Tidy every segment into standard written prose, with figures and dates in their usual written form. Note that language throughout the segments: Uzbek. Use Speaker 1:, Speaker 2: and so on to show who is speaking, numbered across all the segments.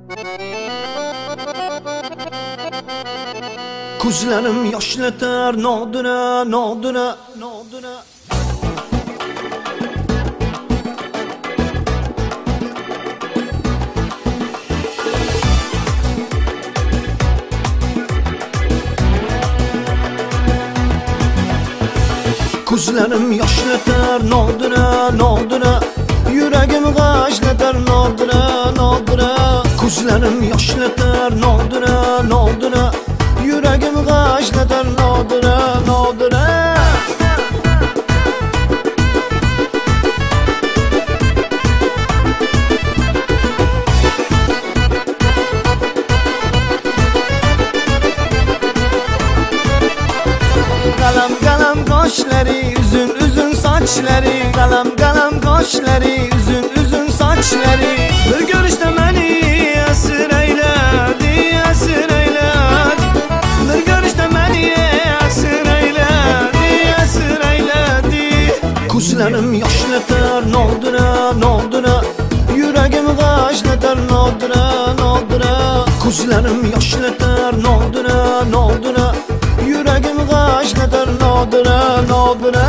Speaker 1: Ko'zlarim yoshlatar nodira, nodira, nodira. Ko'zlarim yoshlatar nodira, nodira. Yuragim g'ashlatar nodira, nodira. Ko'zlarim yoshlatar nodira, nodira. Yuragim g'ashlatar nodira, nodira. Qalam qalam qoshlari, uzun uzun sochlari, qalam qalam qoshlari, uzun uzun sochlari. Bir ko'rishda meni asrayladi, asrayladi. Bir ko'rishda meni asrayladi, asrayladi. Ko'zlarim yoshlatar nodira, nodira. Yuragim g'ashlatar nodira, nodira. Ko'zlarim yoshlatar nodira, nodira. Yuragim g'ashlatar nodira, nodira.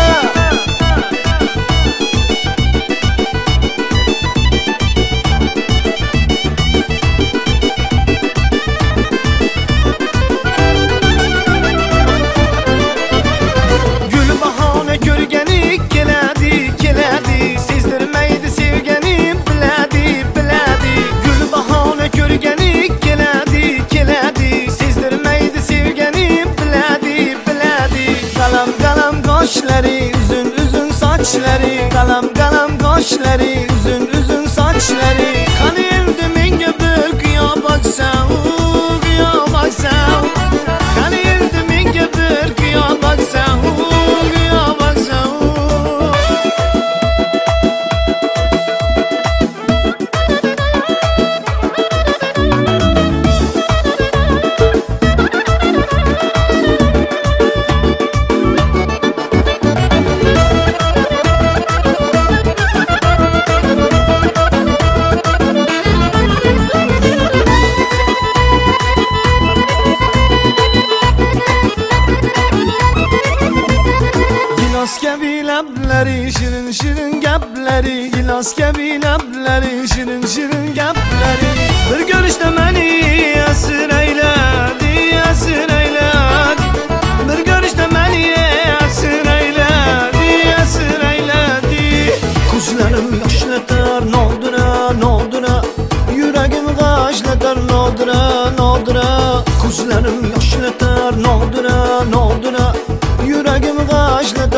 Speaker 1: Gul bahona ko'rgani keladi, keladi. Sezdirmaydi sevganim biladi, biladi. Gul bahona ko'rgani keladi, keladi. Sezdirmaydi sevganim biladi, biladi. Qalam qalam qoshlari, uzun uzun sochlari, qalam qalam qoshlari, uzun uzun sochlari. Qani endi menga bir qiyo baksam, qiyo baksam. Qani endi menga bir qiyo baksam, qiyo baksam. Gilas kabi lablari, shirin shirin gaplari. Gilas kabi lablari, shirin shirin gaplari. Bir ko'rishda meni asrayladi, asrayladi. Bir ko'rishda meni asrayladi, asrayladi. Ko'zlarim yoshlatar nodira, nodira. Yuragim g'ashlatar nodira, nodira. Ko'zlarim yoshlatar nodira, nodira. Yuragim g'ashlatar